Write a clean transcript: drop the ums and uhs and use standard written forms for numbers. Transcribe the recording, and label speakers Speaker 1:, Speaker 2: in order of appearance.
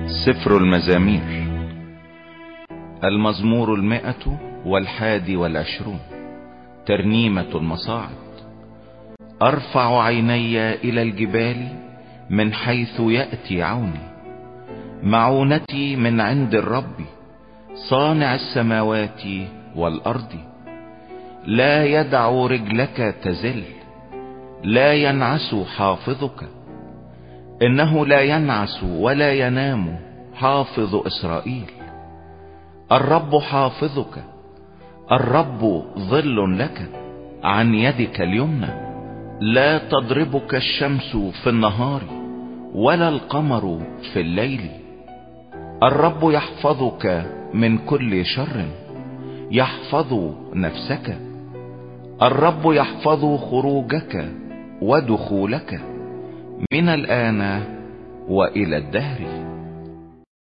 Speaker 1: سفر المزامير. المزمور 121. ترنيمة المصاعد. ارفع عيني الى الجبال من حيث يأتي عوني. معونتي من عند الرب صانع السماوات والارض. لا يدع رجلك تزل، لا ينعس حافظك. انه لا ينعس ولا ينام حافظ اسرائيل. الرب حافظك، الرب ظل لك عن يدك اليمنى. لا تضربك الشمس في النهار ولا القمر في الليل. الرب يحفظك من كل شر، يحفظ نفسك. الرب يحفظ خروجك ودخولك من الآن وإلى الدهر.